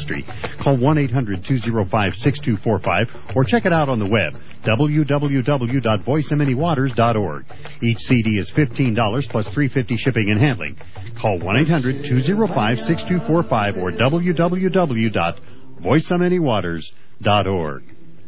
history. Call 1-800-205-6245 or check it out on the web, www.voiceofmanywaters.org. Each CD is $15 plus $3.50 shipping and handling. Call 1-800-205-6245 or www.voiceofmanywaters.org.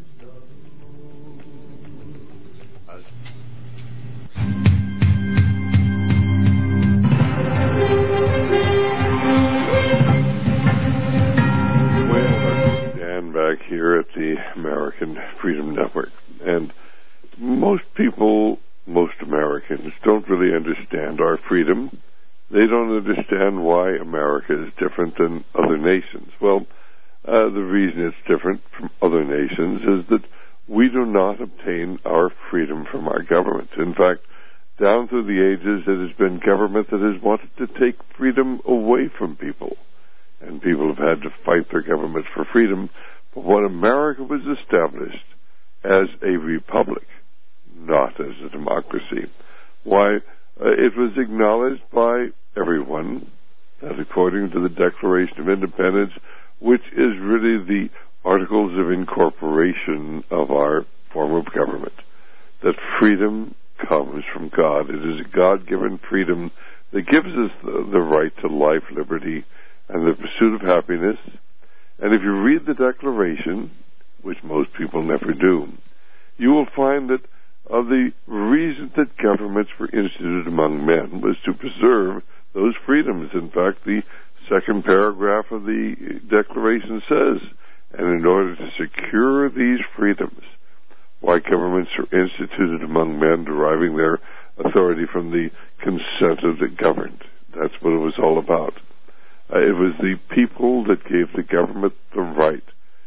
Back here at the American Freedom Network. And most people, most Americans, don't really understand our freedom. They don't understand why America is different than other nations. Well, the reason it's different from other nations is that we do not obtain our freedom from our government. In fact, down through the ages, it has been government that has wanted to take freedom away from people. And people have had to fight their government for freedom. But when America was established as a republic, not as a democracy, why, it was acknowledged by everyone that according to the Declaration of Independence, which is really the Articles of Incorporation of our form of government, that freedom comes from God. It is a God-given freedom that gives us the right to life, liberty, and the pursuit of happiness. And if you read the Declaration, which most people never do, you will find that the reason that governments were instituted among men was to preserve those freedoms. In fact, the second paragraph of the Declaration says, and in order to secure these freedoms, why governments are instituted among men, deriving their authority from the consent of the governed. That's what it was all about. It was the people that gave the government the right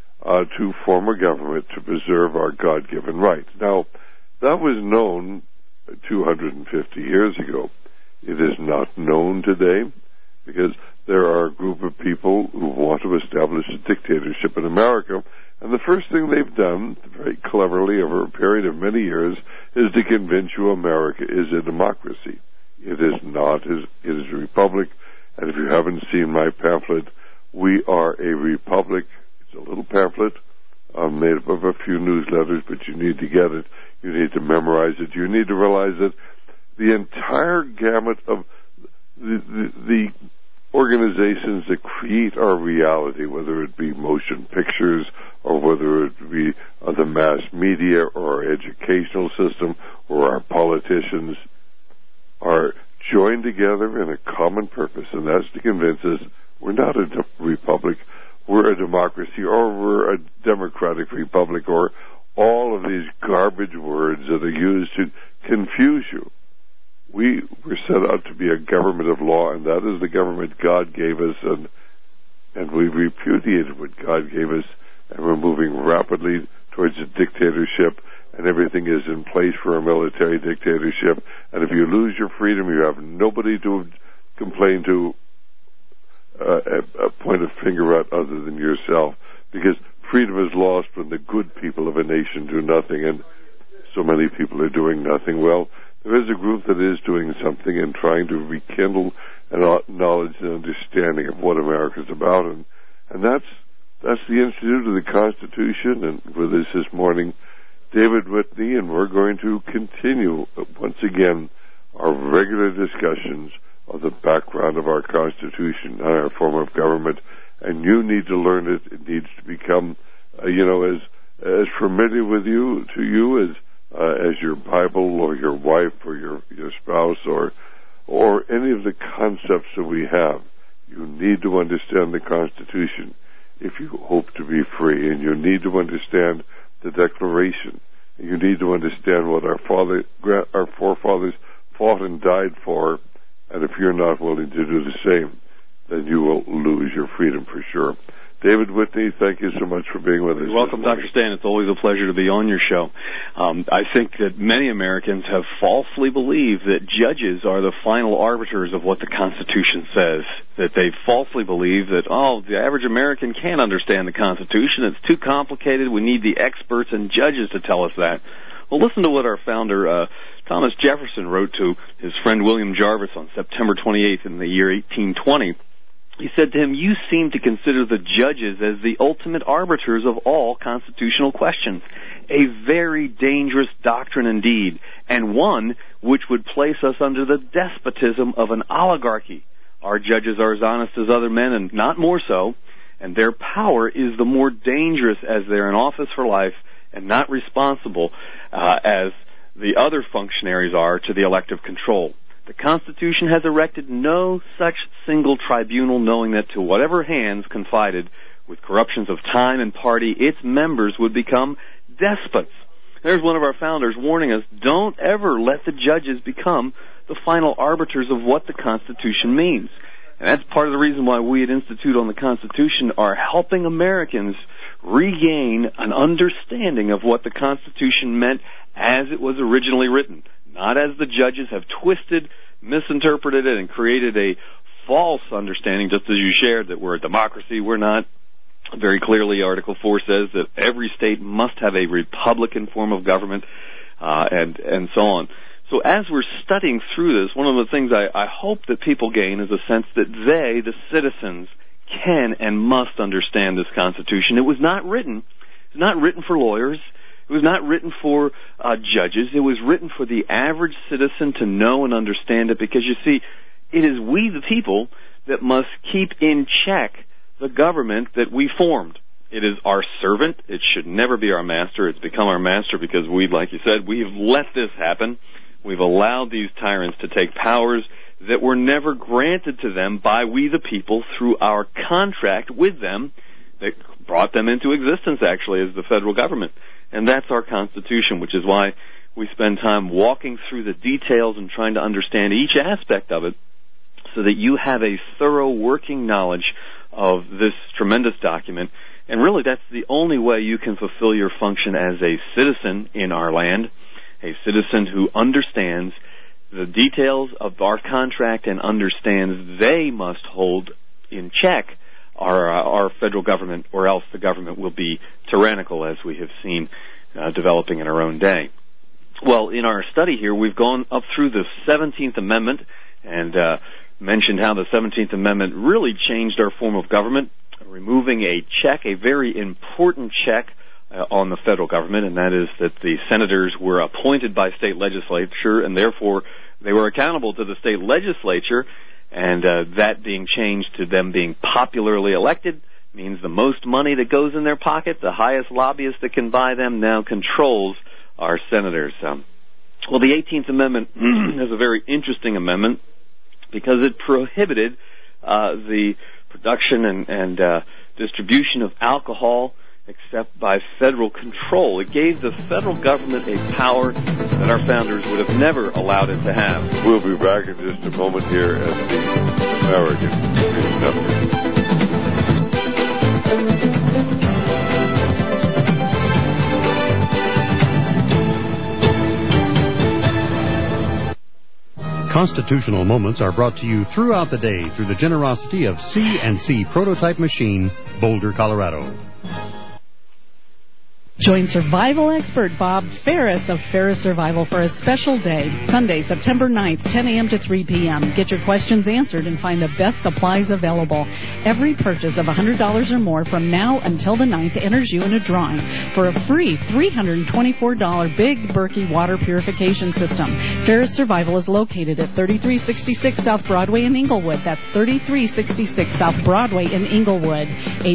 to form a government to preserve our God-given rights. Now, that was known 250 years ago. It is not known today because there are a group of people who want to establish a dictatorship in America, and the first thing they've done, very cleverly over a period of many years, is to convince you America is a democracy. It is not. It is a republic. And if you haven't seen my pamphlet, We Are a Republic. It's a little pamphlet made up of a few newsletters, but you need to get it. You need to memorize it. You need to realize that the entire gamut of the organizations that create our reality, whether it be motion pictures or whether it be the mass media or our educational system or our politicians, are joined together in a common purpose, and that's to convince us we're not a republic, we're a democracy, or we're a democratic republic, or all of these garbage words that are used to confuse you. We were set out to be a government of law, and that is the government God gave us, and we repudiated what God gave us, and we're moving rapidly towards a dictatorship, and everything is in place for a military dictatorship. And if you lose your freedom, you have nobody to complain to, point a finger at other than yourself, because freedom is lost when the good people of a nation do nothing, and so many people are doing nothing. Well, there is a group that is doing something and trying to rekindle knowledge and understanding of what America is about, and that's the Institute of the Constitution. And with us this morning, David Whitney, and we're going to continue once again our regular discussions of the background of our Constitution and our form of government. And you need to learn it. It needs to become, as familiar with you as your Bible or your wife or your spouse or any of the concepts that we have. You need to understand the Constitution if you hope to be free, and you need to understand the Declaration. You need to understand what our forefathers fought and died for, and if you're not willing to do the same, then you will lose your freedom for sure. David Whitney, thank you so much for being with us. You're welcome, Dr. Stan. It's always a pleasure to be on your show. I think that many Americans have falsely believed that judges are the final arbiters of what the Constitution says, that they falsely believe that, the average American can't understand the Constitution. It's too complicated. We need the experts and judges to tell us that. Well, listen to what our founder, Thomas Jefferson, wrote to his friend William Jarvis on September 28th in the year 1820. He said to him, "You seem to consider the judges as the ultimate arbiters of all constitutional questions. A very dangerous doctrine indeed, and one which would place us under the despotism of an oligarchy. Our judges are as honest as other men, and not more so, and their power is the more dangerous as they're in office for life and not responsible as the other functionaries are to the elective control. The Constitution has erected no such single tribunal, knowing that to whatever hands confided with corruptions of time and party, its members would become despots." There's one of our founders warning us, don't ever let the judges become the final arbiters of what the Constitution means. And that's part of the reason why we at Institute on the Constitution are helping Americans regain an understanding of what the Constitution meant as it was originally written, not as the judges have twisted, misinterpreted it, and created a false understanding, just as you shared, that we're a democracy. We're not. Very clearly, Article 4 says that every state must have a republican form of government, and so on. So as we're studying through this, one of the things I hope that people gain is a sense that they, the citizens, can and must understand this Constitution. It was not written for lawyers. It was not written for judges. It was written for the average citizen to know and understand it, because, you see, it is we, the people, that must keep in check the government that we formed. It is our servant. It should never be our master. It's become our master because we, like you said, we've let this happen. We've allowed these tyrants to take powers that were never granted to them by we, the people, through our contract with them that brought them into existence, actually, as the federal government. And that's our Constitution, which is why we spend time walking through the details and trying to understand each aspect of it so that you have a thorough working knowledge of this tremendous document. And really, that's the only way you can fulfill your function as a citizen in our land, a citizen who understands the details of our contract and understands they must hold in check our federal government, or else the government will be tyrannical, as we have seen developing in our own day. Well, in our study here, we've gone up through the 17th Amendment and mentioned how the 17th Amendment really changed our form of government, removing a check, a very important check on the federal government, and that is that the senators were appointed by state legislature, and therefore they were accountable to the state legislature, and that being changed to them being popularly elected means the most money that goes in their pocket, the highest lobbyist that can buy them, now controls our senators. Well, the 18th Amendment is a very interesting amendment because it prohibited the production and distribution of alcohol except by federal control. It gave the federal government a power that our founders would have never allowed it to have. We'll be back in just a moment here at the American Freedom Network. Constitutional Moments are brought to you throughout the day through the generosity of C&C Prototype Machine, Boulder, Colorado. Join survival expert Bob Ferris of Ferris Survival for a special day, Sunday, September 9th, 10 a.m. to 3 p.m. Get your questions answered and find the best supplies available. Every purchase of $100 or more from now until the 9th enters you in a drawing for a free $324 Big Berkey water purification system. Ferris Survival is located at 3366 South Broadway in Inglewood. That's 3366 South Broadway in Inglewood.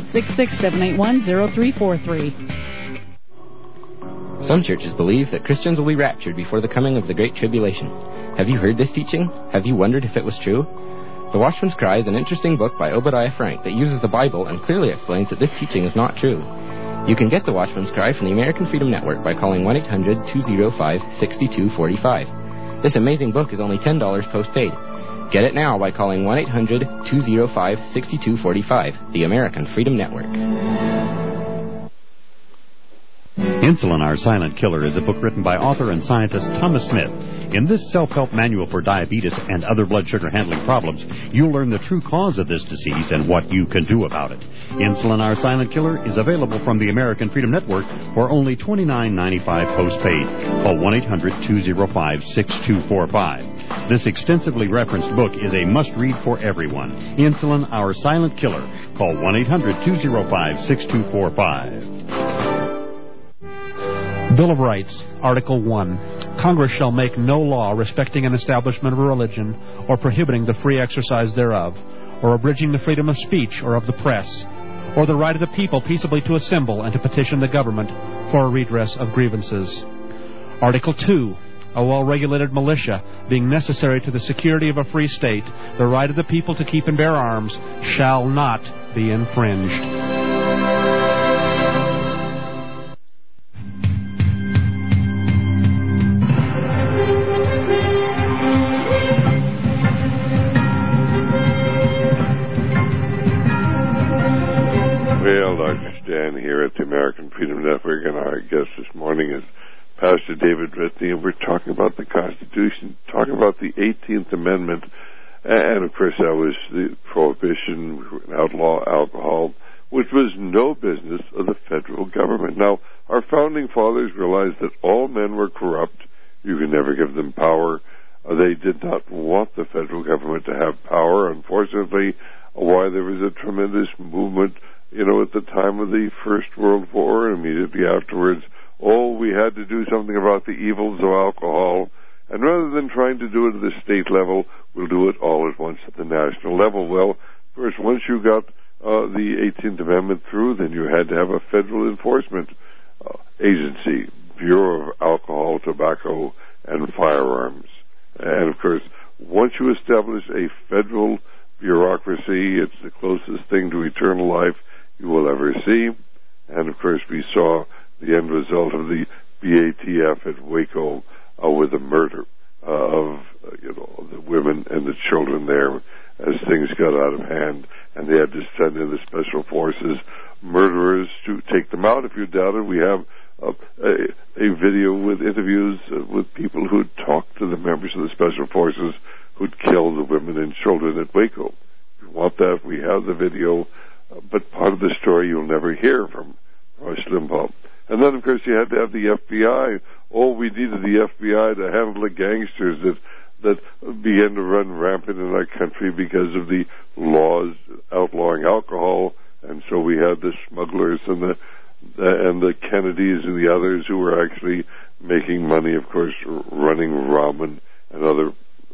866-781-0343. Some churches believe that Christians will be raptured before the coming of the Great Tribulation. Have you heard this teaching? Have you wondered if it was true? The Watchman's Cry is an interesting book by Obadiah Frank that uses the Bible and clearly explains that this teaching is not true. You can get the Watchman's Cry from the American Freedom Network by calling 1-800-205-6245. This amazing book is only $10 postpaid. Get it now by calling 1-800-205-6245, the American Freedom Network. Insulin, Our Silent Killer is a book written by author and scientist Thomas Smith. In this self-help manual for diabetes and other blood sugar handling problems, you'll learn the true cause of this disease and what you can do about it. Insulin, Our Silent Killer is available from the American Freedom Network for only $29.95 postpaid. Call 1-800-205-6245. This extensively referenced book is a must-read for everyone. Insulin, Our Silent Killer. Call 1-800-205-6245. Bill of Rights, Article 1. Congress shall make no law respecting an establishment of a religion or prohibiting the free exercise thereof, or abridging the freedom of speech or of the press, or the right of the people peaceably to assemble and to petition the government for a redress of grievances. Article 2. A well-regulated militia, being necessary to the security of a free state, the right of the people to keep and bear arms shall not be infringed. Here at the American Freedom Network, and our guest this morning is Pastor David Ritney, and we're talking about the Constitution, talking about the 18th Amendment, and of course that was the prohibition, outlaw alcohol, which was no business of the federal government. Now, our founding fathers realized that all men were corrupt. You could never give them power. They did not want the federal government to have power. Unfortunately, why there was a tremendous movement at the time of the First World War, and immediately afterwards, we had to do something about the evils of alcohol, and rather than trying to do it at the state level, we'll do it all at once at the national level. Well, of course, once you got the 18th Amendment through, then you had to have a federal enforcement agency, Bureau of Alcohol, Tobacco, and Firearms. And, of course, once you establish a federal bureaucracy, it's the closest thing to eternal life you will ever see. And, of course, we saw the end result of the BATF at Waco with the murder of the women and the children there as things got out of hand, and they had to send in the special forces murderers to take them out. If you doubt it, we have a video with interviews with people who'd talked to the members of the special forces who'd killed the women and children at Waco. If you want that, we have the video. But part of the story you'll never hear from Rush Limbaugh. And then, of course, you had to have the FBI. We needed the FBI to handle the gangsters that began to run rampant in our country because of the laws outlawing alcohol. And so we had the smugglers and the Kennedys and the others who were actually making money, of course, running rum and other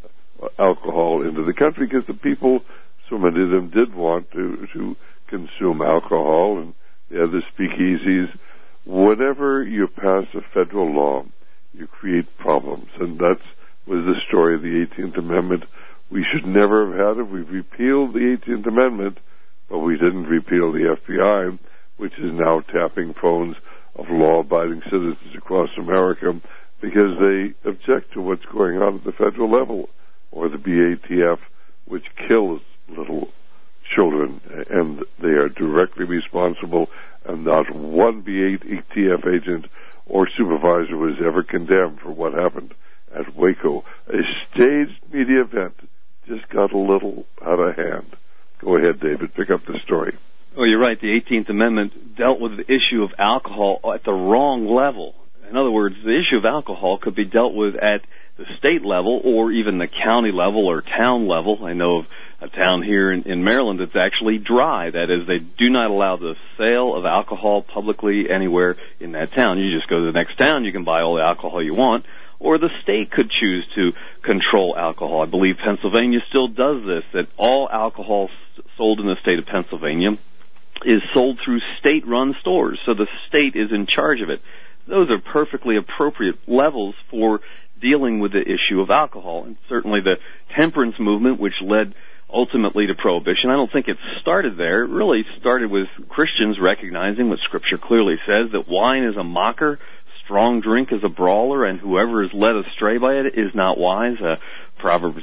alcohol into the country, because the people, so many of them did want to consume alcohol, and they had the speakeasies. Whenever you pass a federal law, you create problems, and that was the story of the 18th Amendment. We should never have had it. We've repealed the 18th Amendment, but we didn't repeal the FBI, which is now tapping phones of law-abiding citizens across America because they object to what's going on at the federal level, or the BATF, which kills little children, and they are directly responsible, and not one BATF agent or supervisor was ever condemned for what happened at Waco. A staged media event just got a little out of hand. Go ahead, David, pick up the story. Well, you're right. The 18th Amendment dealt with the issue of alcohol at the wrong level. In other words, the issue of alcohol could be dealt with at the state level or even the county level or town level. I know of a town here in Maryland that's actually dry. That is, they do not allow the sale of alcohol publicly anywhere in that town. You just go to the next town, you can buy all the alcohol you want, or the state could choose to control alcohol. I believe Pennsylvania still does this, that all alcohol sold in the state of Pennsylvania is sold through state-run stores, so the state is in charge of it. Those are perfectly appropriate levels for dealing with the issue of alcohol, and certainly the temperance movement, which led ultimately to prohibition. I don't think it started there. It really started with Christians recognizing what Scripture clearly says, that wine is a mocker, strong drink is a brawler, and whoever is led astray by it is not wise. Proverbs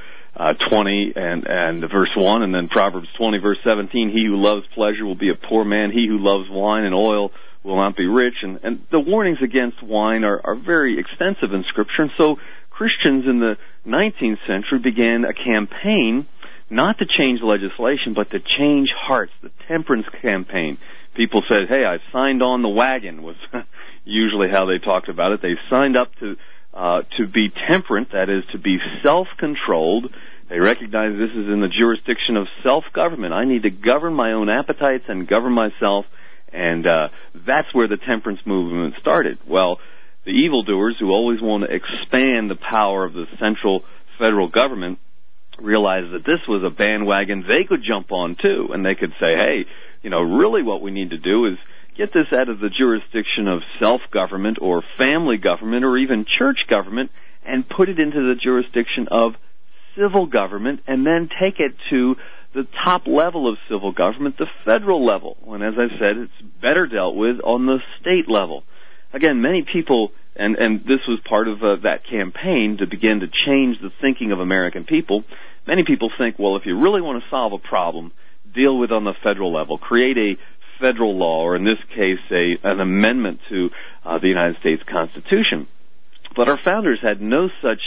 20 and verse 1, and then Proverbs 20, verse 17, he who loves pleasure will be a poor man. He who loves wine and oil will not be rich. And the warnings against wine are very extensive in Scripture. And so Christians in the 19th century began a campaign not to change legislation, but to change hearts, the temperance campaign. People said, hey, I've signed on the wagon, was usually how they talked about it. They signed up to be temperate, that is, to be self-controlled. They recognize this is in the jurisdiction of self-government. I need to govern my own appetites and govern myself, and that's where the temperance movement started. Well, the evildoers who always want to expand the power of the central federal government realized that this was a bandwagon they could jump on, too, and they could say, hey, really what we need to do is get this out of the jurisdiction of self-government or family government or even church government and put it into the jurisdiction of civil government and then take it to the top level of civil government, the federal level. And as I said, it's better dealt with on the state level. Again, many people, and this was part of that campaign to begin to change the thinking of American people, many people think, well, if you really want to solve a problem, deal with on the federal level, create a federal law, or in this case, an amendment to the United States Constitution. But our founders had no such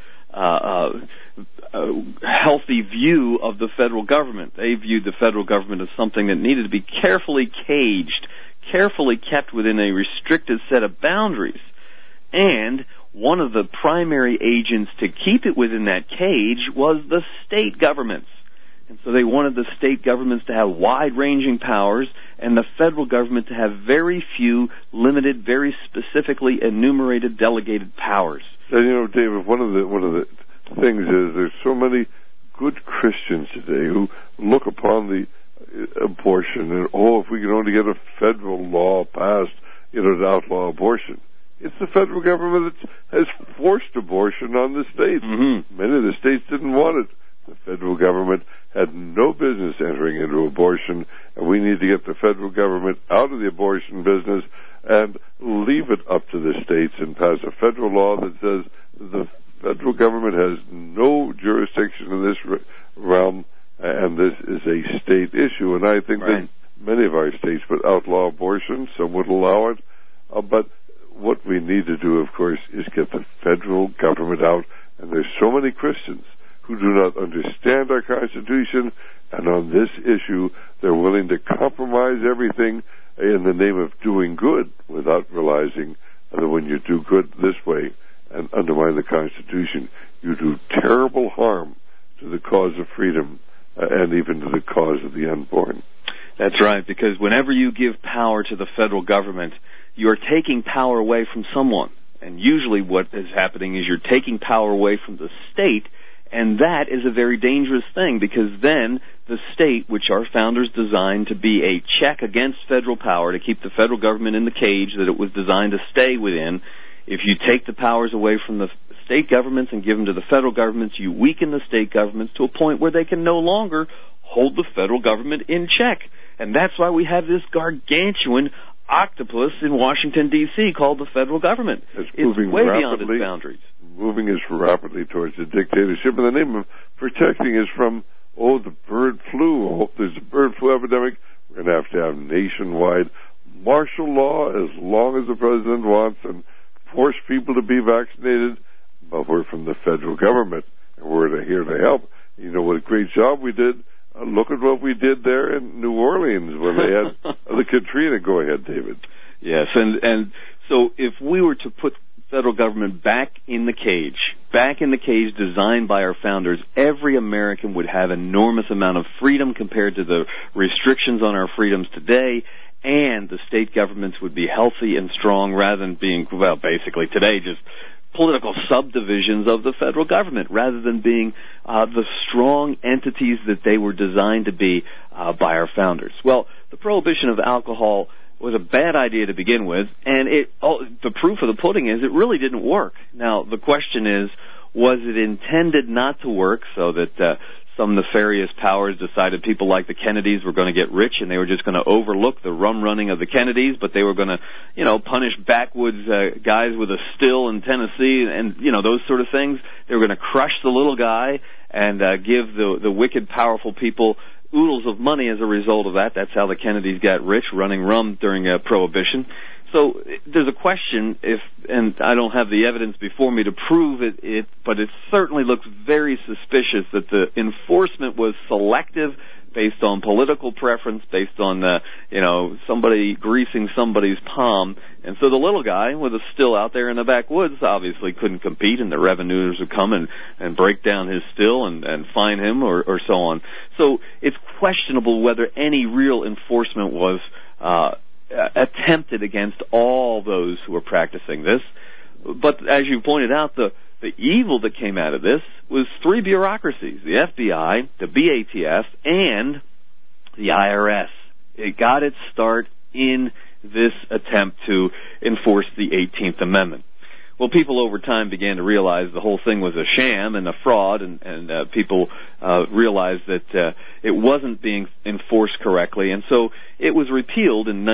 healthy view of the federal government. They viewed the federal government as something that needed to be carefully caged, carefully kept within a restricted set of boundaries. And one of the primary agents to keep it within that cage was the state governments. And so they wanted the state governments to have wide-ranging powers and the federal government to have very few, limited, very specifically enumerated, delegated powers. And, David, one of the things is there's so many good Christians today who look upon the abortion and, if we can only get a federal law passed, to outlaw abortion. It's the federal government that has forced abortion on the states. Mm-hmm. Many of the states didn't want it. The federal government had no business entering into abortion, and we need to get the federal government out of the abortion business and leave it up to the states and pass a federal law that says the federal government has no jurisdiction in this realm, and this is a state issue. And I think that many of our states would outlaw abortion, some would allow it, but what we need to do, of course, is get the federal government out, and there's so many Christians who do not understand our Constitution, and on this issue, they're willing to compromise everything in the name of doing good without realizing that when you do good this way and undermine the Constitution, you do terrible harm to the cause of freedom and even to the cause of the unborn. That's right, because whenever you give power to the federal government, you're taking power away from someone. And usually what is happening is you're taking power away from the state, and that is a very dangerous thing, because then the state, which our founders designed to be a check against federal power, to keep the federal government in the cage that it was designed to stay within, if you take the powers away from the state governments and give them to the federal governments, you weaken the state governments to a point where they can no longer hold the federal government in check. And that's why we have this gargantuan octopus in Washington, D.C. called the federal government. It's moving way rapidly, beyond its boundaries. Moving us rapidly towards a dictatorship in the name of protecting us from, the bird flu. There's a bird flu epidemic. We're going to have nationwide martial law as long as the president wants and force people to be vaccinated. But we're from the federal government, and we're here to help. You know what a great job we did. Look at what we did there in New Orleans when they had the Katrina. Go ahead, David. Yes, and so if we were to put federal government back in the cage designed by our founders, every American would have enormous amount of freedom compared to the restrictions on our freedoms today, and the state governments would be healthy and strong rather than being, basically today just political subdivisions of the federal government rather than being the strong entities that they were designed to be by our founders. Well, the prohibition of alcohol was a bad idea to begin with, and the proof of the pudding is it really didn't work. Now, the question is, was it intended not to work so that some nefarious powers decided people like the Kennedys were going to get rich and they were just going to overlook the rum running of the Kennedys, but they were going to, punish backwoods guys with a still in Tennessee and, those sort of things. They were going to crush the little guy and give the wicked, powerful people oodles of money as a result of that. That's how the Kennedys got rich, running rum during Prohibition. So there's a question and I don't have the evidence before me to prove it, but it certainly looks very suspicious that the enforcement was selective, based on political preference, based on, somebody greasing somebody's palm. And so the little guy with a still out there in the backwoods obviously couldn't compete, and the revenuers would come and break down his still and fine him or so on. So it's questionable whether any real enforcement was attempted against all those who were practicing this. But as you pointed out, the evil that came out of this was three bureaucracies, the FBI, the BATF, and the IRS. It got its start in this attempt to enforce the 18th Amendment. Well, people over time began to realize the whole thing was a sham and a fraud, and people realized that it wasn't being enforced correctly, and so it was repealed in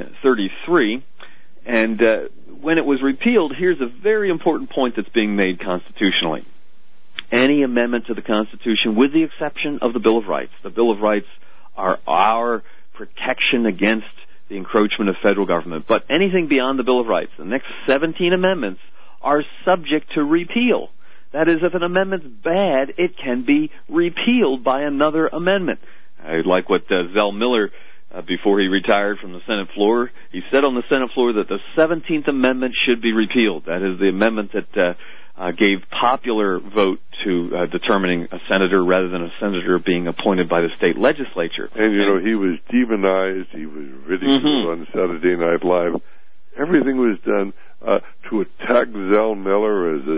1933, and when it was repealed, here's a very important point that's being made constitutionally. Any amendment to the Constitution, with the exception of the Bill of Rights. The Bill of Rights are our protection against the encroachment of federal government. But anything beyond the Bill of Rights, the next 17 amendments, are subject to repeal. That is, if an amendment's bad, it can be repealed by another amendment. I like what Zell Miller, before he retired from the Senate floor, he said on the Senate floor that the 17th Amendment should be repealed. That is the amendment that gave popular vote to determining a senator rather than a senator being appointed by the state legislature. And, he was demonized. He was ridiculed on Saturday Night Live. Everything was done to attack Zell Miller as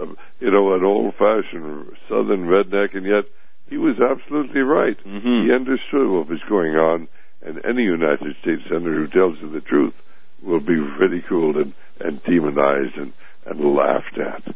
an old-fashioned Southern redneck, and yet he was absolutely right. He understood what was going on, and any United States senator who tells you the truth will be ridiculed and demonized and laughed at.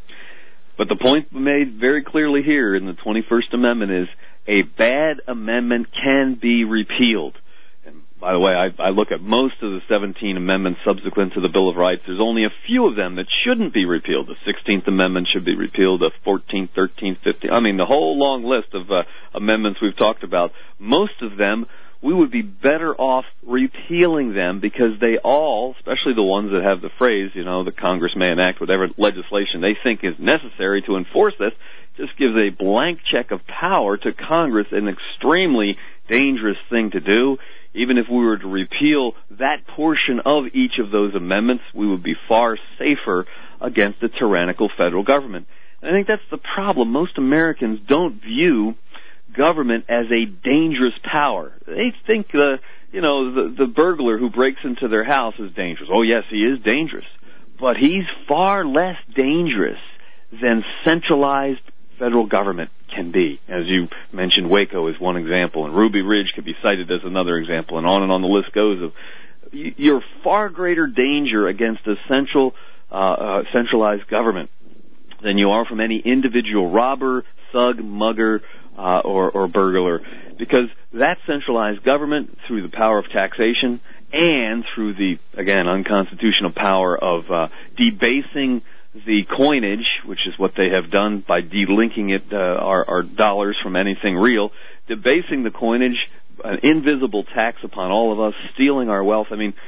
But the point made very clearly here in the 21st Amendment is a bad amendment can be repealed. And by the way, I look at most of the 17 amendments subsequent to the Bill of Rights. There's only a few of them that shouldn't be repealed. The 16th Amendment should be repealed, the 14th, 13th, 15th. The whole long list of amendments we've talked about. Most of them, we would be better off repealing them because they all, especially the ones that have the phrase, the Congress may enact whatever legislation they think is necessary to enforce this, just gives a blank check of power to Congress, an extremely dangerous thing to do. Even if we were to repeal that portion of each of those amendments, we would be far safer against a tyrannical federal government. And I think that's the problem. Most Americans don't view government as a dangerous power. They think the burglar who breaks into their house is dangerous. Oh, yes, he is dangerous. But he's far less dangerous than centralized federal government can be. As you mentioned, Waco is one example, and Ruby Ridge could be cited as another example, and on the list goes of you're far greater danger against a centralized government than you are from any individual robber, thug, mugger, or burglar, because that centralized government, through the power of taxation and through the, again, unconstitutional power of debasing the coinage, which is what they have done by delinking it, our dollars from anything real, debasing the coinage, an invisible tax upon all of us, stealing our wealth.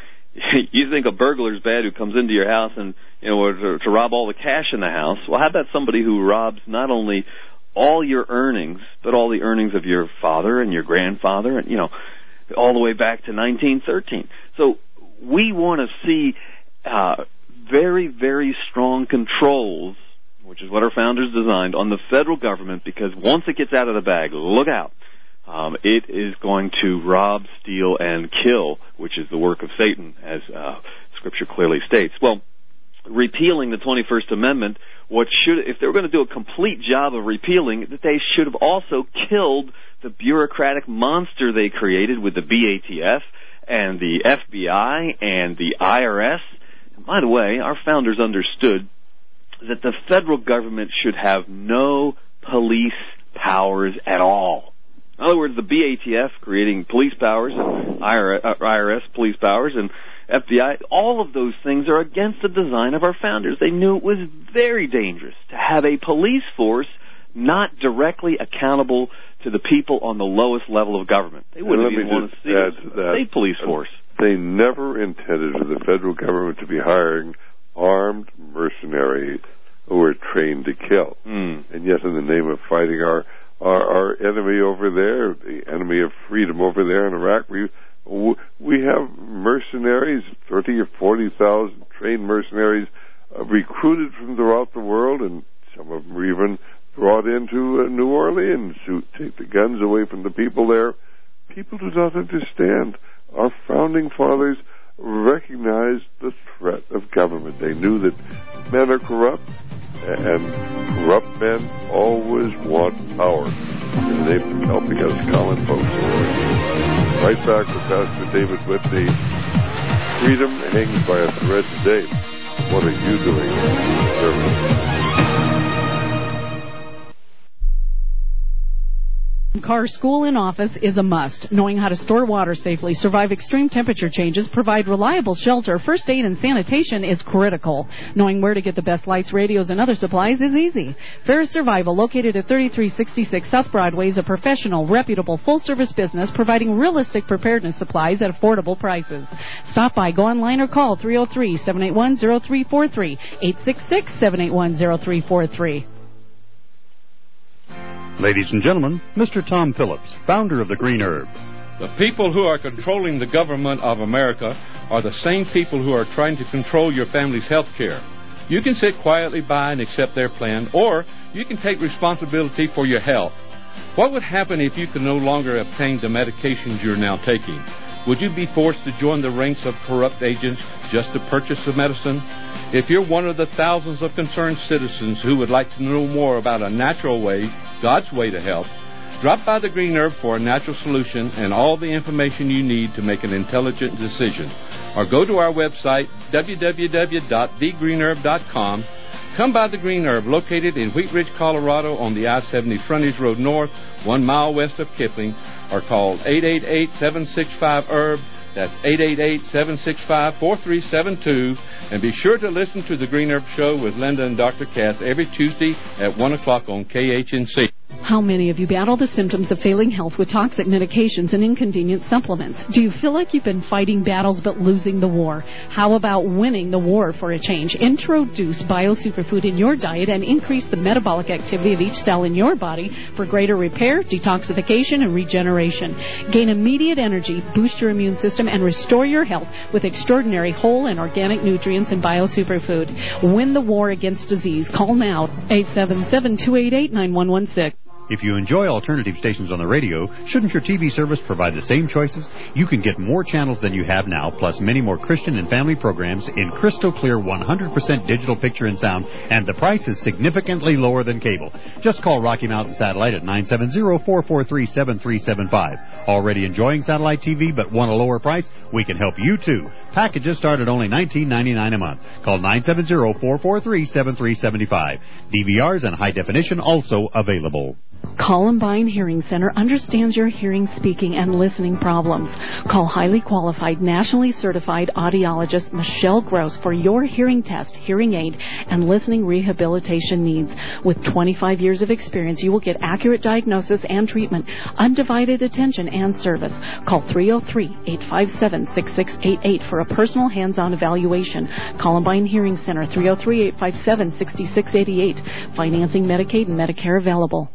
You think a burglar's bad who comes into your house and, to rob all the cash in the house. Well, how about somebody who robs not only all your earnings, but all the earnings of your father and your grandfather, and, all the way back to 1913. So we want to see very, very strong controls, which is what our founders designed, on the federal government, because once it gets out of the bag, look out. It is going to rob, steal, and kill, which is the work of Satan, as Scripture clearly states. Well, repealing the 21st Amendment, if they were going to do a complete job of repealing, that they should have also killed the bureaucratic monster they created with the BATF and the FBI and the IRS. And by the way, our founders understood that the federal government should have no police powers at all. In other words, the BATF creating police powers, IRS police powers, and FBI, all of those things are against the design of our founders. They knew it was very dangerous to have a police force not directly accountable to the people on the lowest level of government. They wouldn't even want to see a state police force. They never intended for the federal government to be hiring armed mercenaries who are trained to kill. And yet, in the name of fighting our enemy over there, the enemy of freedom over there in Iraq, we have mercenaries, 30 or 40,000 trained mercenaries recruited from throughout the world, and some of them were even brought into New Orleans to take the guns away from the people there. People do not understand. Our founding fathers recognized the threat of government. They knew that men are corrupt, and corrupt men always want power. And they've been helping us, Colin, folks. Right back with Pastor David Whitney. Freedom hangs by a thread today. What are you doing to preserve it? Car, school, and office is a must. Knowing how to store water safely, survive extreme temperature changes, provide reliable shelter, first aid, and sanitation is critical. Knowing where to get the best lights, radios, and other supplies is easy. Ferris Survival, located at 3366 South Broadway, is a professional, reputable, full-service business providing realistic preparedness supplies at affordable prices. Stop by, go online, or call 303-781-0343, 866-781-0343. Ladies and gentlemen, Mr. Tom Phillips, founder of the Green Herb. The people who are controlling the government of America are the same people who are trying to control your family's health care. You can sit quietly by and accept their plan, or you can take responsibility for your health. What would happen if you could no longer obtain the medications you're now taking? Would you be forced to join the ranks of corrupt agents just to purchase the medicine? If you're one of the thousands of concerned citizens who would like to know more about a natural way, God's way to health, drop by the Green Herb for a natural solution and all the information you need to make an intelligent decision. Or go to our website, www.thegreenherb.com. Come by the Green Herb, located in Wheat Ridge, Colorado, on the I-70 Frontage Road North, 1 mile west of Kipling, or call 888-765-HERB. That's 888-765-4372. And be sure to listen to the Green Herb Show with Linda and Dr. Cass every Tuesday at 1 o'clock on KHNC. How many of you battle the symptoms of failing health with toxic medications and inconvenient supplements? Do you feel like you've been fighting battles but losing the war? How about winning the war for a change? Introduce BioSuperfood in your diet and increase the metabolic activity of each cell in your body for greater repair, detoxification, and regeneration. Gain immediate energy, boost your immune system, and restore your health with extraordinary whole and organic nutrients in BioSuperfood. Win the war against disease. Call now, 877-288-9116. If you enjoy alternative stations on the radio, shouldn't your TV service provide the same choices? You can get more channels than you have now, plus many more Christian and family programs in crystal clear 100% digital picture and sound, and the price is significantly lower than cable. Just call Rocky Mountain Satellite at 970-443-7375. Already enjoying satellite TV but want a lower price? We can help you too. Packages start at only $19.99 a month. Call 970-443-7375. DVRs and high definition also available. Columbine Hearing Center understands your hearing, speaking, and listening problems. Call highly qualified, nationally certified audiologist Michelle Gross for your hearing test, hearing aid, and listening rehabilitation needs. With 25 years of experience, you will get accurate diagnosis and treatment, undivided attention, and service. Call 303-857-6688 for a personal hands-on evaluation. Columbine Hearing Center, 303-857-6688. Financing Medicaid and Medicare available.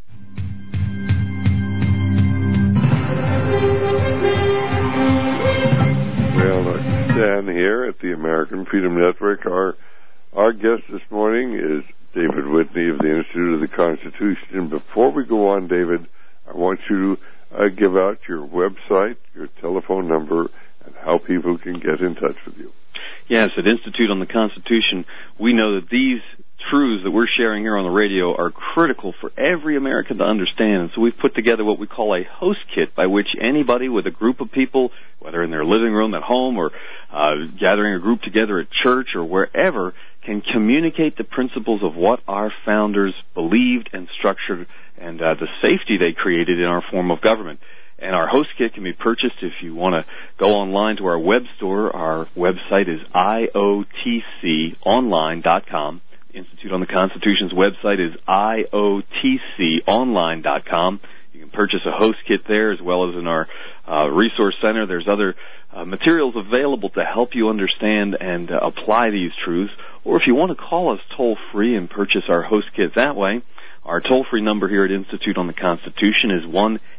Dan here at the American Freedom Network. Our guest this morning is David Whitney of the Institute of the Constitution. Before we go on, David, I want you to give out your website, your telephone number, and how people can get in touch with you. Yes, at Institute on the Constitution, we know that these truths that we're sharing here on the radio are critical for every American to understand. And so we've put together what we call a host kit by which anybody with a group of people, whether in their living room at home or gathering a group together at church or wherever, can communicate the principles of what our founders believed and structured and the safety they created in our form of government. And our host kit can be purchased if you want to go online to our web store. Our website is iotconline.com. Institute on the Constitution's website is iotconline.com. You can purchase a host kit there, as well as in our resource center. There's other materials available to help you understand and apply these truths. Or if you want to call us toll-free and purchase our host kit that way, our toll-free number here at Institute on the Constitution is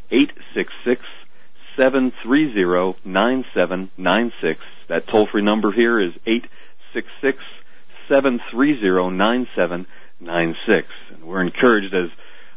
1-866-730-9796. That toll-free number here is 866-730-9796. And we're encouraged as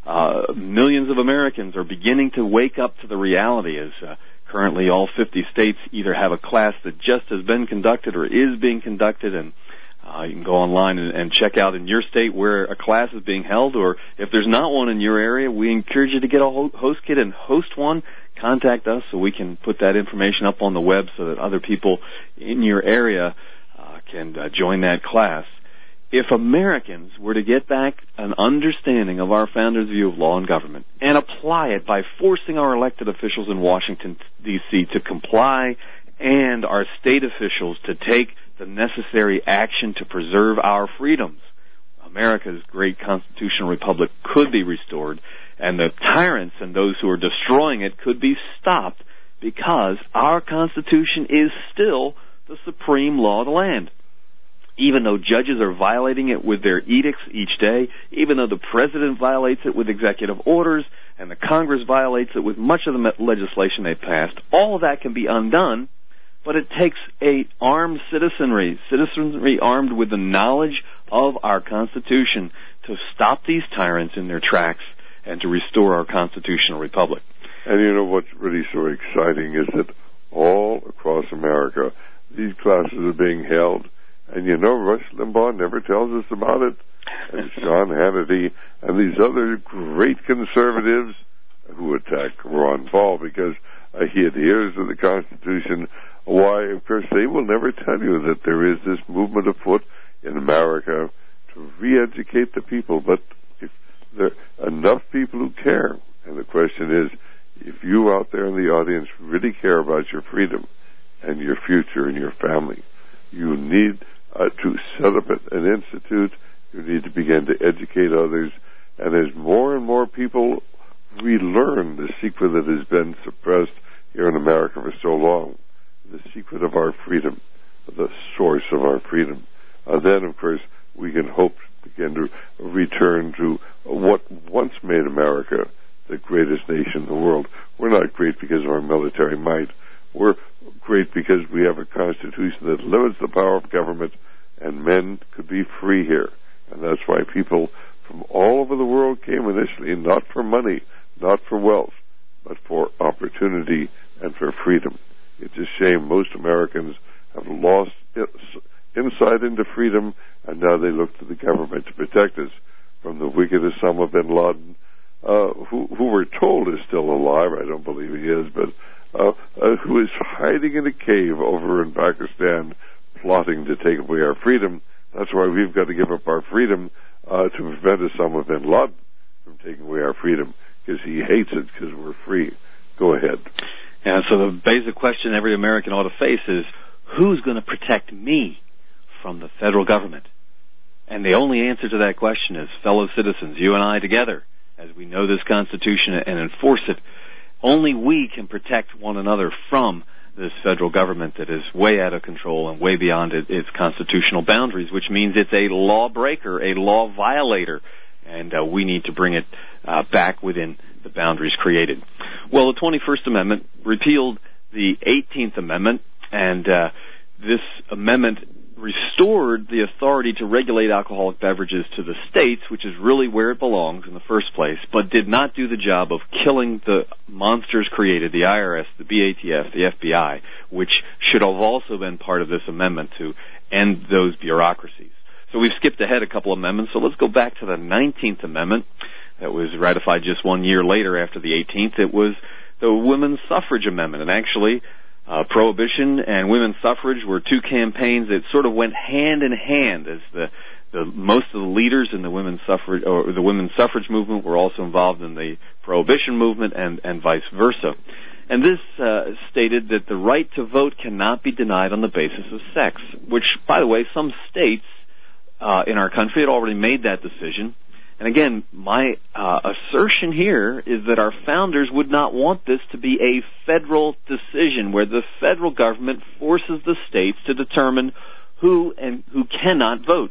millions of Americans are beginning to wake up to the reality as currently all 50 states either have a class that just has been conducted or is being conducted, and you can go online and check out in your state where a class is being held, or if there's not one in your area, we encourage you to get a host kit and host one. Contact us so we can put that information up on the web so that other people in your area can join that class. If Americans were to get back an understanding of our founders' view of law and government and apply it by forcing our elected officials in Washington, D.C. to comply and our state officials to take the necessary action to preserve our freedoms, America's great constitutional republic could be restored, and the tyrants and those who are destroying it could be stopped, because our Constitution is still the supreme law of the land. Even though judges are violating it with their edicts each day, even though the president violates it with executive orders, and the Congress violates it with much of the legislation they passed, all of that can be undone, but it takes a armed citizenry armed with the knowledge of our Constitution to stop these tyrants in their tracks and to restore our constitutional republic. And you know what's really so exciting is that all across America, these classes are being held. And you know, Rush Limbaugh never tells us about it. And Sean Hannity and these other great conservatives who attack Ron Paul because he adheres to the Constitution. Why, of course, they will never tell you that there is this movement afoot in America to re-educate the people. But if there are enough people who care, and the question is, if you out there in the audience really care about your freedom and your future and your family, you need to set up an institute. You need to begin to educate others. And as more and more people relearn the secret that has been suppressed here in America for so long, the secret of our freedom, the source of our freedom, then, of course, we can hope to begin to return to what once made America the greatest nation in the world. We're not great because of our military might. We're great because we have a Constitution that limits the power of government, and men could be free here. And that's why people from all over the world came initially, not for money, not for wealth, but for opportunity and for freedom. It's a shame most Americans have lost insight into freedom, and now they look to the government to protect us from the wicked Osama bin Laden, who we're told is still alive. I don't believe he is, but who is hiding in a cave over in Pakistan, plotting to take away our freedom. That's why we've got to give up our freedom to prevent Osama bin Laden from taking away our freedom, because he hates it because we're free. Go ahead. And so the basic question every American ought to face is, who's going to protect me from the federal government? And the only answer to that question is fellow citizens, you and I together, as we know this Constitution and enforce it. Only we can protect one another from this federal government that is way out of control and way beyond its constitutional boundaries, which means it's a lawbreaker, a law violator, and we need to bring it back within the boundaries created. Well, the 21st Amendment repealed the 18th Amendment, and this amendment restored the authority to regulate alcoholic beverages to the states, which is really where it belongs in the first place, but did not do the job of killing the monsters created, the IRS, the BATF, the FBI, which should have also been part of this amendment to end those bureaucracies. So we've skipped ahead a couple of amendments, so let's go back to the 19th Amendment that was ratified just 1 year later after the 18th. It was the Women's Suffrage Amendment, and actually Prohibition and women's suffrage were two campaigns that sort of went hand in hand, as the most of the leaders in the women's suffrage movement were also involved in the Prohibition movement, and vice versa. And this stated that the right to vote cannot be denied on the basis of sex, which, by the way, some states in our country had already made that decision. And again, my assertion here is that our founders would not want this to be a federal decision where the federal government forces the states to determine who and who cannot vote.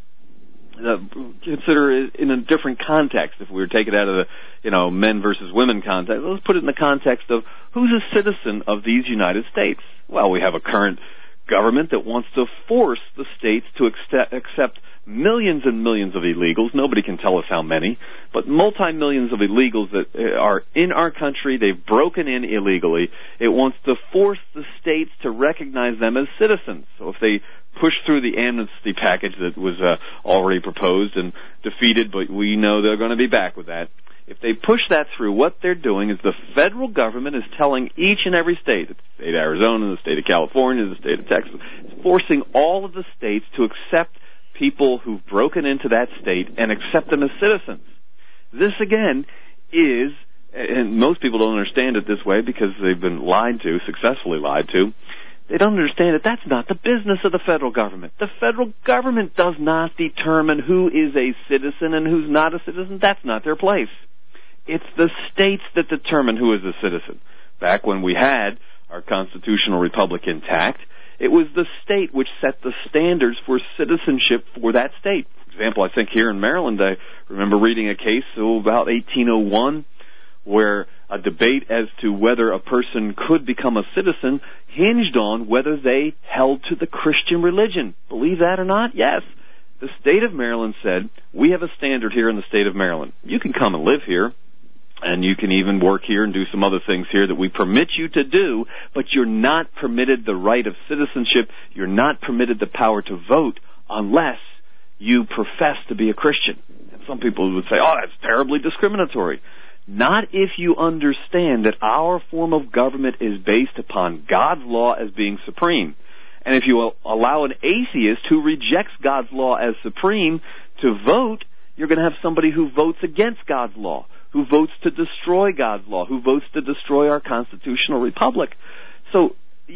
Consider it in a different context. If we were to take it out of the, men versus women context, let's put it in the context of who's a citizen of these United States. Well, we have a current government that wants to force the states to accept millions and millions of illegals. Nobody can tell us how many, but multi-millions of illegals that are in our country. They've broken in illegally. It wants to force the states to recognize them as citizens. So if they push through the amnesty package that was already proposed and defeated, but we know they're going to be back with that. If they push that through, what they're doing is the federal government is telling each and every state, the state of Arizona, the state of California, the state of Texas, it's forcing all of the states to accept people who've broken into that state and accept them as citizens. This, again, is, and most people don't understand it this way because they've been lied to, successfully lied to, they don't understand that that's not the business of the federal government. The federal government does not determine who is a citizen and who's not a citizen. That's not their place. It's the states that determine who is a citizen. Back when we had our constitutional republic intact, it was the state which set the standards for citizenship for that state. For example, I think here in Maryland, I remember reading a case about 1801 where a debate as to whether a person could become a citizen hinged on whether they held to the Christian religion. Believe that or not? Yes. The state of Maryland said, we have a standard here in the state of Maryland. You can come and live here, and you can even work here and do some other things here that we permit you to do, but you're not permitted the right of citizenship. You're not permitted the power to vote unless you profess to be a Christian. And some people would say, oh, that's terribly discriminatory. Not if you understand that our form of government is based upon God's law as being supreme. And if you allow an atheist who rejects God's law as supreme to vote, you're going to have somebody who votes against God's law, who votes to destroy God's law, who votes to destroy our constitutional republic. So,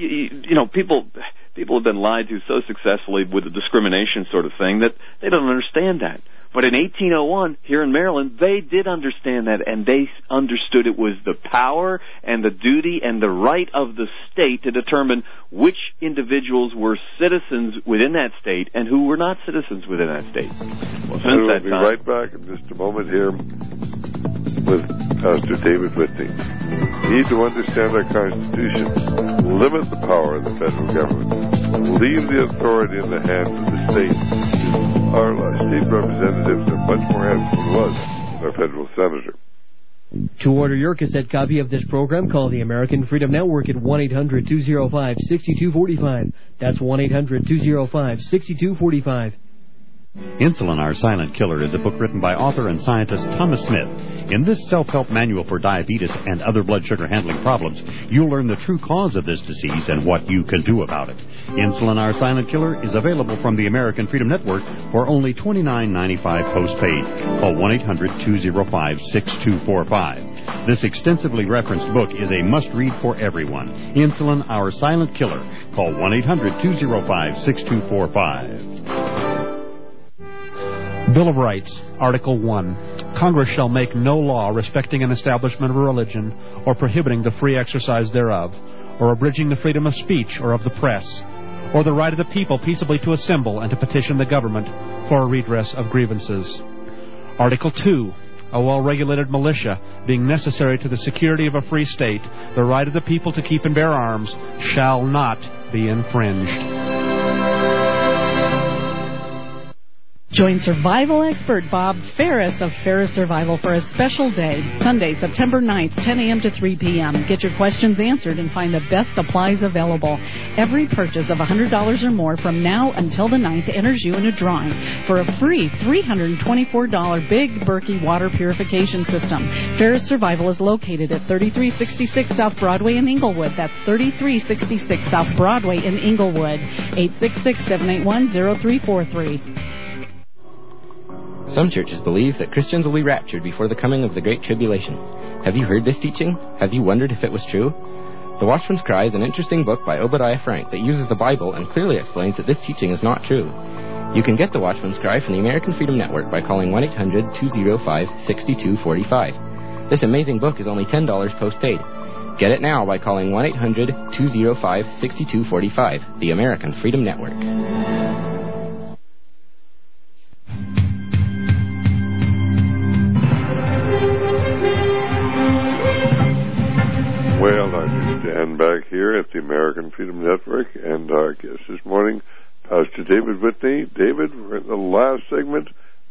people have been lied to so successfully with the discrimination sort of thing that they don't understand that. But in 1801, here in Maryland, they did understand that, and they understood it was the power and the duty and the right of the state to determine which individuals were citizens within that state and who were not citizens within that state. Well, since we'll that be time, right back in just a moment here with Pastor David Whitney. We need to understand our Constitution, limit the power of the federal government, leave the authority in the hands of the states. Our state representatives are much more handsome than was our federal senator. To order your cassette copy of this program, call the American Freedom Network at 1-800-205-6245. That's 1-800-205-6245. Insulin, Our Silent Killer is a book written by author and scientist Thomas Smith. In this self-help manual for diabetes and other blood sugar handling problems, you'll learn the true cause of this disease and what you can do about it. Insulin, Our Silent Killer is available from the American Freedom Network for only $29.95 postpaid. Call 1-800-205-6245. This extensively referenced book is a must-read for everyone. Insulin, Our Silent Killer. Call 1-800-205-6245. Bill of Rights, Article 1. Congress shall make no law respecting an establishment of a religion or prohibiting the free exercise thereof, or abridging the freedom of speech or of the press, or the right of the people peaceably to assemble and to petition the government for a redress of grievances. Article 2. A well-regulated militia, being necessary to the security of a free state, the right of the people to keep and bear arms shall not be infringed. Join survival expert Bob Ferris of Ferris Survival for a special day, Sunday, September 9th, 10 a.m. to 3 p.m. Get your questions answered and find the best supplies available. Every purchase of $100 or more from now until the 9th enters you in a drawing for a free $324 Big Berkey water purification system. Ferris Survival is located at 3366 South Broadway in Inglewood. That's 3366 South Broadway in Inglewood. 866-781-0343. Some churches believe that Christians will be raptured before the coming of the Great Tribulation. Have you heard this teaching? Have you wondered if it was true? The Watchman's Cry is an interesting book by Obadiah Frank that uses the Bible and clearly explains that this teaching is not true. You can get the Watchman's Cry from the American Freedom Network by calling 1-800-205-6245. This amazing book is only $10 postpaid. Get it now by calling 1-800-205-6245, the American Freedom Network. Well, I stand back here at the American Freedom Network, and our guest this morning, Pastor David Whitney. David, we're in the last segment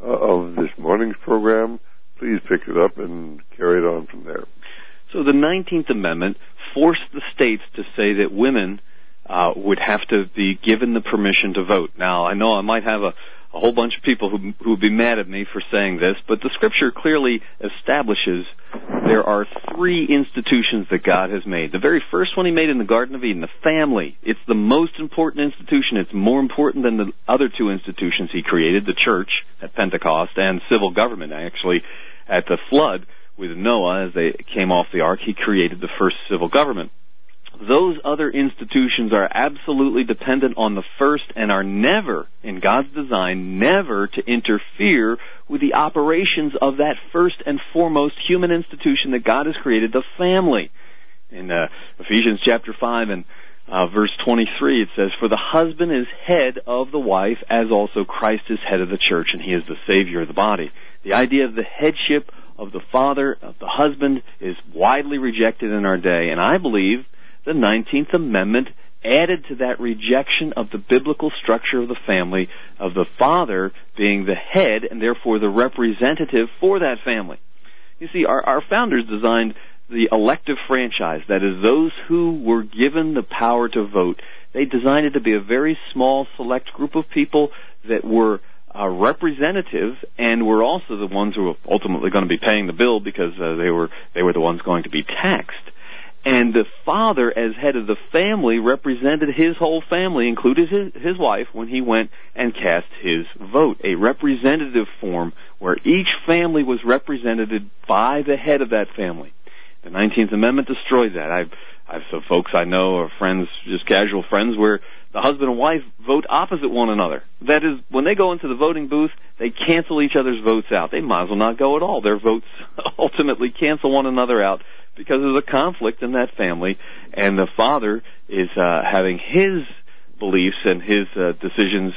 of this morning's program. Please pick it up and carry it on from there. So the 19th Amendment forced the states to say that women would have to be given the permission to vote. Now, I know I might have a whole bunch of people who would be mad at me for saying this, but the Scripture clearly establishes there are three institutions that God has made. The very first one He made in the Garden of Eden, the family. It's the most important institution. It's more important than the other two institutions He created, the church at Pentecost and civil government, actually, at the flood with Noah as they came off the ark. He created the first civil government. Those other institutions are absolutely dependent on the first and are never, in God's design, never to interfere with the operations of that first and foremost human institution that God has created, the family. In Ephesians chapter 5 and verse 23, it says, "For the husband is head of the wife, as also Christ is head of the church, and He is the Savior of the body." The idea of the headship of the father, of the husband, is widely rejected in our day, and I believe the 19th Amendment added to that rejection of the biblical structure of the family, of the father being the head and therefore the representative for that family. You see, our founders designed the elective franchise, that is, those who were given the power to vote. They designed it to be a very small, select group of people that were representative and were also the ones who were ultimately going to be paying the bill because they were the ones going to be taxed. And the father, as head of the family, represented his whole family, including his wife, when he went and cast his vote. A representative form where each family was represented by the head of that family. The 19th Amendment destroyed that. I have some folks I know, or friends, just casual friends, where the husband and wife vote opposite one another. That is, when they go into the voting booth, they cancel each other's votes out. They might as well not go at all. Their votes ultimately cancel one another out because of the conflict in that family, and the father is having his beliefs and his decisions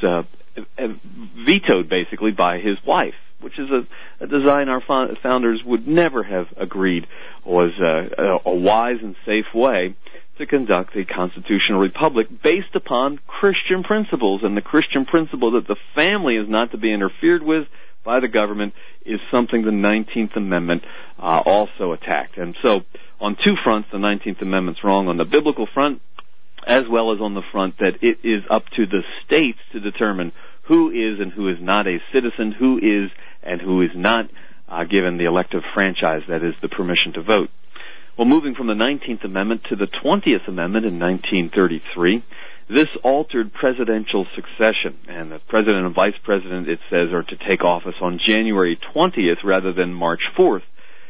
vetoed, basically, by his wife, which is a design our founders would never have agreed was a wise and safe way to conduct a constitutional republic based upon Christian principles. And the Christian principle that the family is not to be interfered with by the government is something the 19th Amendment also attacked. And so on two fronts, the 19th Amendment's wrong: on the biblical front as well as on the front that it is up to the states to determine who is and who is not a citizen, who is and who is not given the elective franchise, that is, the permission to vote. Well, moving from the 19th Amendment to the 20th Amendment in 1933, this altered presidential succession, and the president and vice president, it says, are to take office on January 20th rather than March 4th.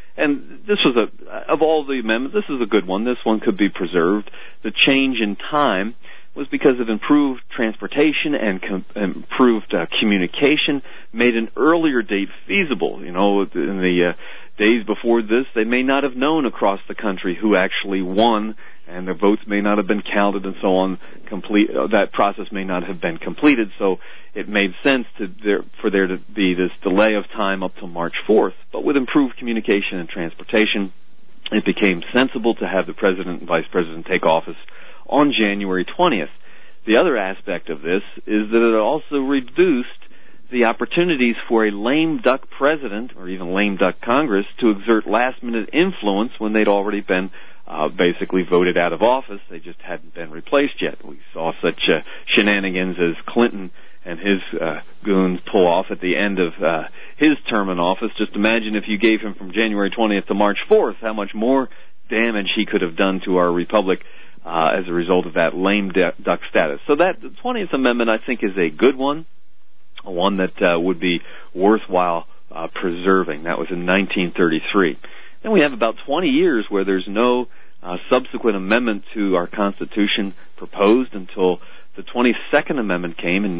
And this was of all the amendments, this is a good one. This one could be preserved. The change in time was because of improved transportation and improved communication, made an earlier date feasible. You know, in the days before this, they may not have known across the country who actually won, and their votes may not have been counted and so on. That process may not have been completed, so it made sense for there to be this delay of time up till March 4th. But with improved communication and transportation, it became sensible to have the president and vice president take office on January 20th. The other aspect of this is that it also reduced the opportunities for a lame duck president or even lame duck Congress to exert last-minute influence when they'd already been basically voted out of office. They just hadn't been replaced yet. We saw such shenanigans as Clinton and his goons pull off at the end of his term in office. Just imagine if you gave him from January 20th to March 4th, how much more damage he could have done to our republic as a result of that lame duck status. So that the 20th Amendment, I think, is a good one that would be worthwhile preserving. That was in 1933. Then we have about 20 years where there's no subsequent amendment to our Constitution proposed until the 22nd Amendment came in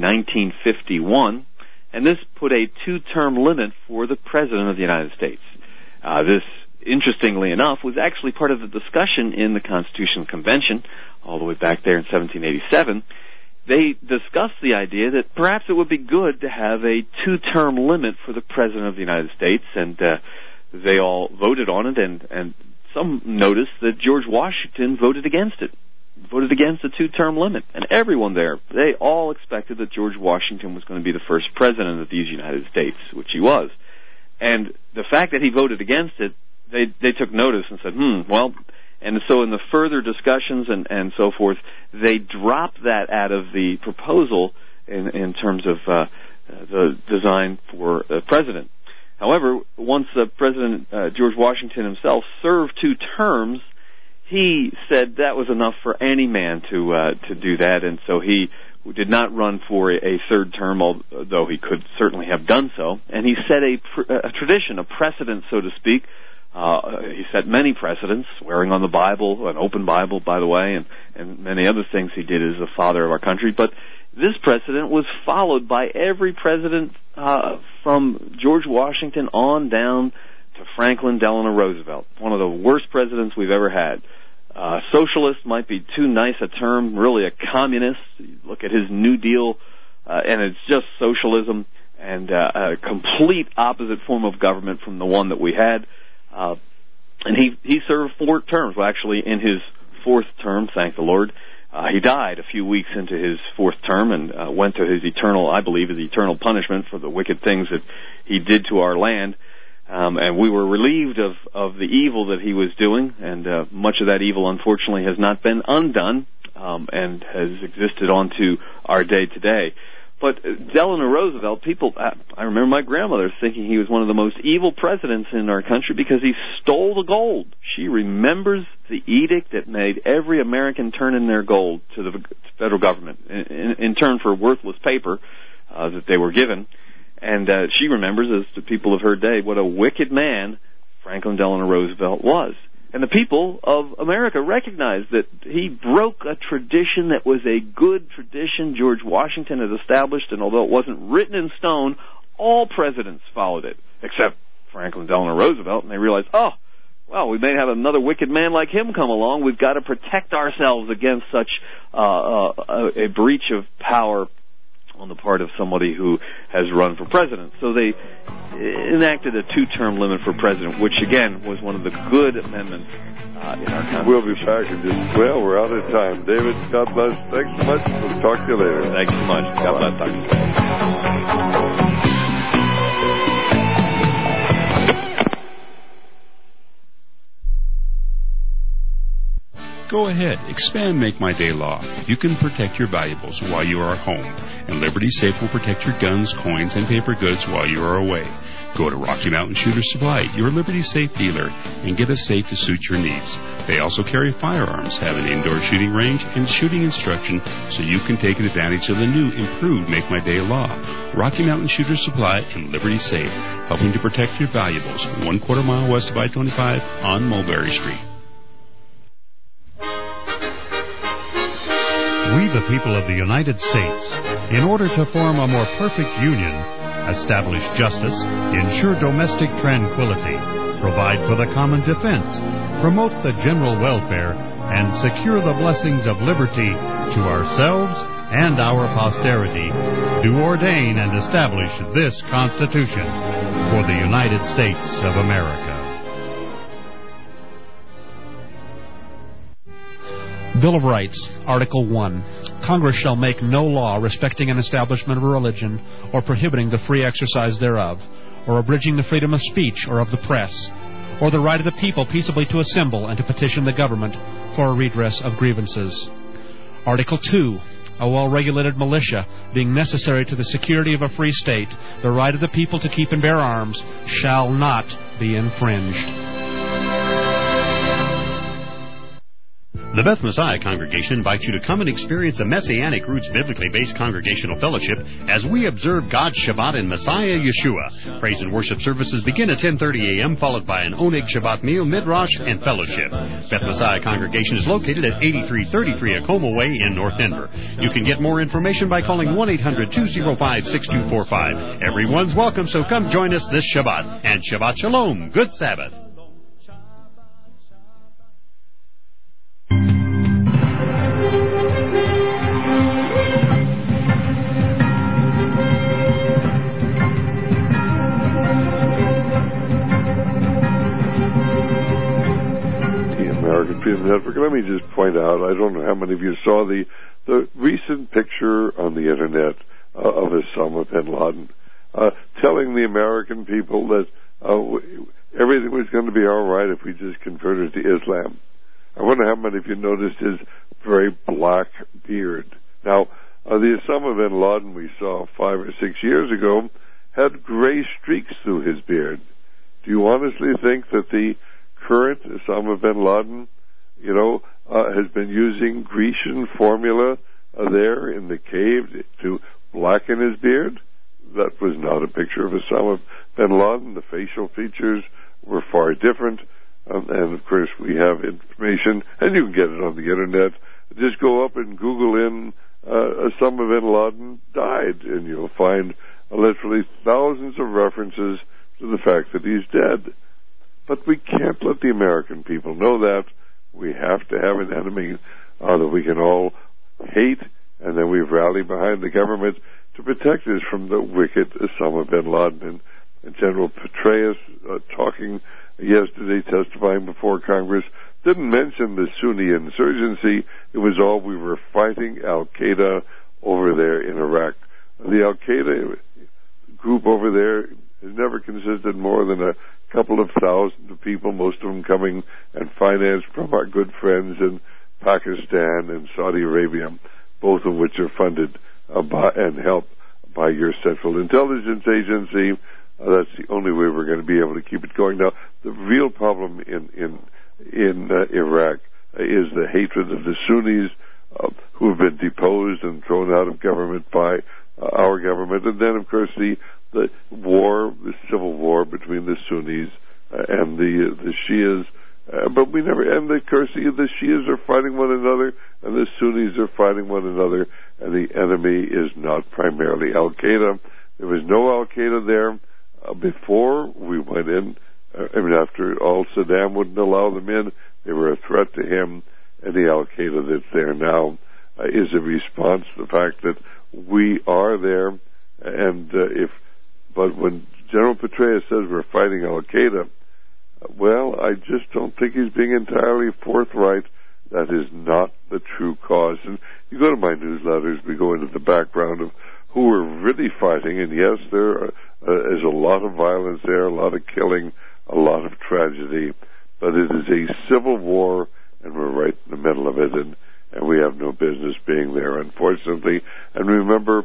1951, and this put a 2-term limit for the President of the United States. This, interestingly enough, was actually part of the discussion in the Constitutional Convention, all the way back there in 1787. They discussed the idea that perhaps it would be good to have a 2-term limit for the President of the United States, and they all voted on it, and some noticed that George Washington voted against it, voted against the 2-term limit. And everyone there, they all expected that George Washington was going to be the first president of these United States, which he was. And the fact that he voted against it, they took notice and said, well... And so in the further discussions and so forth, they dropped that out of the proposal in terms of the design for the president. However, once President George Washington himself served 2 terms, he said that was enough for any man to do that, and so he did not run for a 3rd term, although he could certainly have done so. And he set a tradition, a precedent, so to speak. He set many precedents, swearing on the Bible, an open Bible, by the way, and many other things he did as the father of our country. But this precedent was followed by every president from George Washington on down to Franklin Delano Roosevelt, one of the worst presidents we've ever had. Socialist might be too nice a term, really a communist. You look at his New Deal, and it's just socialism and a complete opposite form of government from the one that we had. And he served 4 terms. Well, actually, in his 4th term, thank the Lord, he died a few weeks into his 4th term and went to his eternal, I believe, his eternal punishment for the wicked things that he did to our land. And we were relieved of the evil that he was doing, and much of that evil, unfortunately, has not been undone and has existed on to our day today. But Delano Roosevelt, I remember my grandmother thinking he was one of the most evil presidents in our country because he stole the gold. She remembers the edict that made every American turn in their gold to the federal government in turn for worthless paper that they were given. And she remembers, as the people of her day, what a wicked man Franklin Delano Roosevelt was. And the people of America recognized that he broke a tradition that was a good tradition George Washington had established, and although it wasn't written in stone, all presidents followed it, except Franklin Delano Roosevelt, and they realized, we may have another wicked man like him come along. We've got to protect ourselves against such a breach of power on the part of somebody who has run for president. So they enacted a 2-term limit for president, which, again, was one of the good amendments in our Constitution. We'll be back in just, we're out of time. David, God bless. Thanks so much. We'll talk to you later. Thanks so much. God bless. Talk to you later. Go ahead, expand Make My Day Law. You can protect your valuables while you are home, and Liberty Safe will protect your guns, coins, and paper goods while you are away. Go to Rocky Mountain Shooter Supply, your Liberty Safe dealer, and get a safe to suit your needs. They also carry firearms, have an indoor shooting range, and shooting instruction so you can take advantage of the new improved Make My Day Law. Rocky Mountain Shooter Supply and Liberty Safe, helping to protect your valuables, 1/4 mile west of I-25 on Mulberry Street. We, the people of the United States, in order to form a more perfect union, establish justice, ensure domestic tranquility, provide for the common defense, promote the general welfare, and secure the blessings of liberty to ourselves and our posterity, do ordain and establish this Constitution for the United States of America. Bill of Rights, Article 1. Congress shall make no law respecting an establishment of a religion or prohibiting the free exercise thereof, or abridging the freedom of speech or of the press, or the right of the people peaceably to assemble and to petition the government for a redress of grievances. Article 2. A well-regulated militia, being necessary to the security of a free state, the right of the people to keep and bear arms shall not be infringed. The Beth Messiah Congregation invites you to come and experience a Messianic Roots biblically based congregational fellowship as we observe God's Shabbat in Messiah Yeshua. Praise and worship services begin at 10:30 a.m., followed by an Oneg Shabbat meal, midrash, and fellowship. Beth Messiah Congregation is located at 8333 Acoma Way in North Denver. You can get more information by calling 1-800-205-6245. Everyone's welcome, so come join us this Shabbat. And Shabbat Shalom. Good Sabbath. Network. Let me just point out, I don't know how many of you saw the recent picture on the internet of Osama bin Laden telling the American people that everything was going to be all right if we just converted to Islam. I wonder how many of you noticed his very black beard. Now, the Osama bin Laden we saw 5 or 6 years ago had gray streaks through his beard. Do you honestly think that the current Osama bin Laden has been using Grecian formula there in the cave to blacken his beard? That was not a picture of Osama bin Laden. The facial features were far different. And, of course, we have information, and you can get it on the Internet. Just go up and Google in Osama bin Laden died, and you'll find literally thousands of references to the fact that he's dead. But we can't let the American people know that. We have to have an enemy that we can all hate, and then we rally behind the government to protect us from the wicked Osama bin Laden. And General Petraeus, talking yesterday, testifying before Congress, didn't mention the Sunni insurgency. It was all we were fighting Al-Qaeda over there in Iraq. The Al-Qaeda group over there has never consisted more than a couple of thousand of people, most of them coming and financed from our good friends in Pakistan and Saudi Arabia, both of which are funded by and helped by your Central Intelligence Agency. That's the only way we're going to be able to keep it going. Now, the real problem in Iraq is the hatred of the Sunnis who have been deposed and thrown out of government by our government, and then, of course, the war, the civil war between the Sunnis and the Shias. But we never, and of course, the Shias are fighting one another, and the Sunnis are fighting one another, and the enemy is not primarily Al-Qaeda. There was no Al-Qaeda there before we went in. After all, Saddam wouldn't allow them in. They were a threat to him, and the Al-Qaeda that's there now is a response to the fact that we are there, and but when General Petraeus says we're fighting Al-Qaeda, well, I just don't think he's being entirely forthright. That is not the true cause. And you go to my newsletters, we go into the background of who we're really fighting, and yes, there is a lot of violence there, a lot of killing, a lot of tragedy, but it is a civil war, and we're right in the middle of it, and we have no business being there, unfortunately. And remember,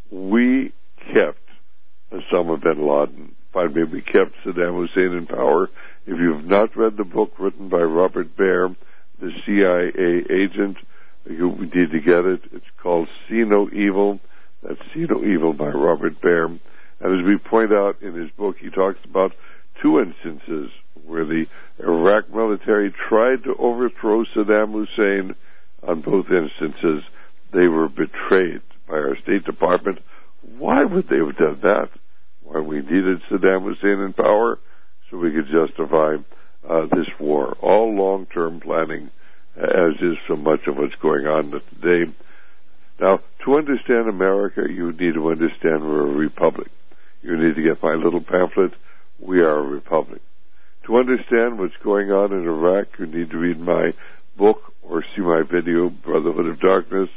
we kept Osama bin Laden. We kept Saddam Hussein in power. If you've not read the book written by Robert Baer, the CIA agent, you need to get it. It's called See No Evil. That's See No Evil by Robert Baer. And as we point out in his book, he talks about two instances where the Iraq military tried to overthrow Saddam Hussein. On both instances, they were betrayed by our State Department. Why would they have done that? Why we needed Saddam Hussein in power so we could justify this war. All long-term planning, as is so much of what's going on today. Now, to understand America, you need to understand we're a republic. You need to get my little pamphlet, We Are a Republic. To understand what's going on in Iraq, you need to read my book or see my video, Brotherhood of Darkness,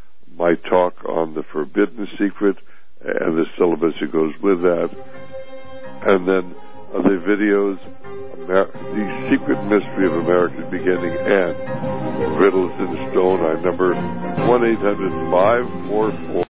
my talk on the Forbidden Secret, and the syllabus that goes with that, and then the videos, The Secret Mystery of America's Beginning, and Riddles in Stone. Our number 1-800-544